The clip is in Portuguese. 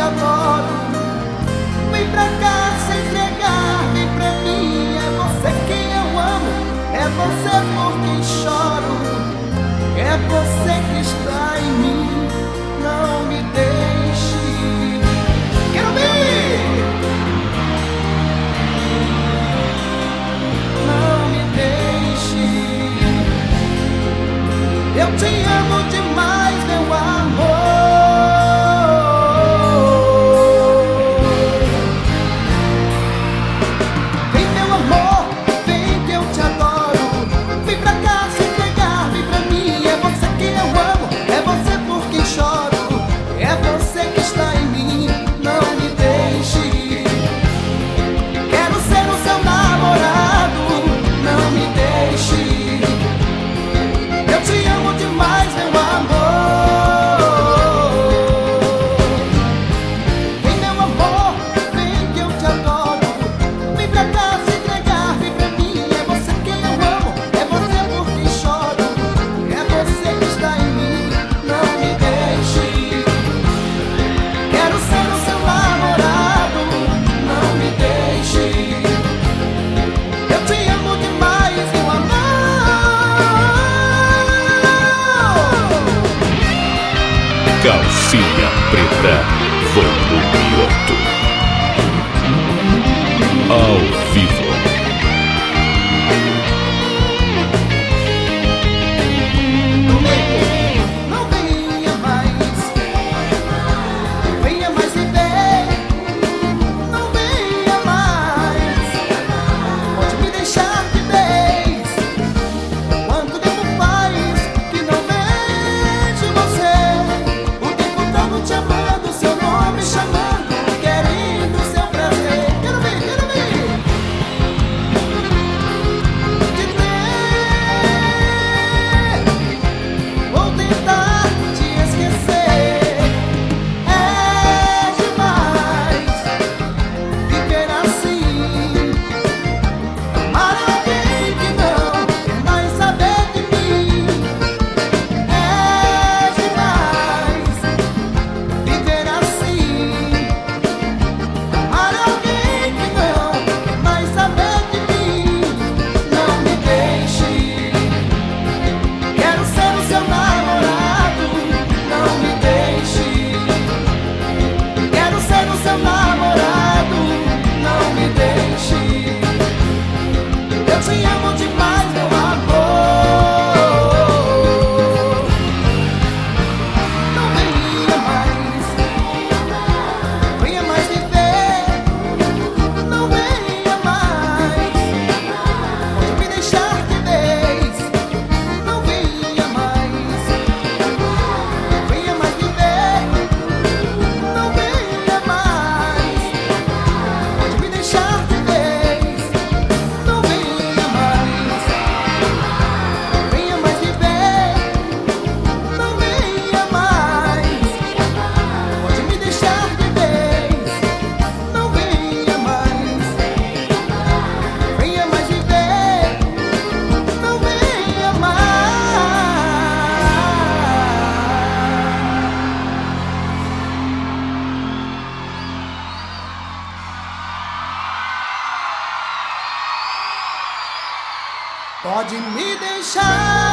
adoro. Vem pra cá se entregar, vem pra mim. É você quem eu amo, é você por quem choro. É você que está em mim, não me deixe. Quero ver! Não me deixe. Eu te amo demais, meu amor. Vem, meu amor, vem que eu te adoro. Vem pra cá se entregar, vem pra mim. É você que eu amo, é você por quem choro. É você que está em mim, não me deixe. Quero ser o seu namorado, não me deixe. Eu te amo demais, meu amor. Vem, meu amor, vem que eu te adoro. Vem pra cá se entregar, vem pra mim. É você quem eu amo, é você por quem choro. É você que está em mim, não me deixe. Quero ser o seu namorado, não me deixe. Eu te amo demais, meu amor. Calcinha Preta, volume 8. Ao vivo. Não venha mais, venha mais me ver. Não venha mais, pode me deixar de vez. Quanto tempo faz que não vejo você? O tempo todo te amando, seu nome chamando, querendo seu prazer. Quero ver, quero ver. Te ter, vou tentar te esquecer. É demais viver assim. Amar alguém que não quer mais saber de mim. É demais viver assim. Amar alguém que não quer mais saber de mim. Não me deixe. Quero ser o seu namorado, não me deixe. Quero ser o seu namorado, não me deixe. Eu te amo demais, meu amor. Não venha mais, venha mais me ver. Não venha mais, pode me deixar de vez. Não venha mais, venha mais me ver. Não venha mais, pode me deixar de vez. Não venha mais, venha mais me ver. Não venha mais, pode me deixar de vez. Não venha mais, venha mais me ver. Não venha mais. Pode me deixar.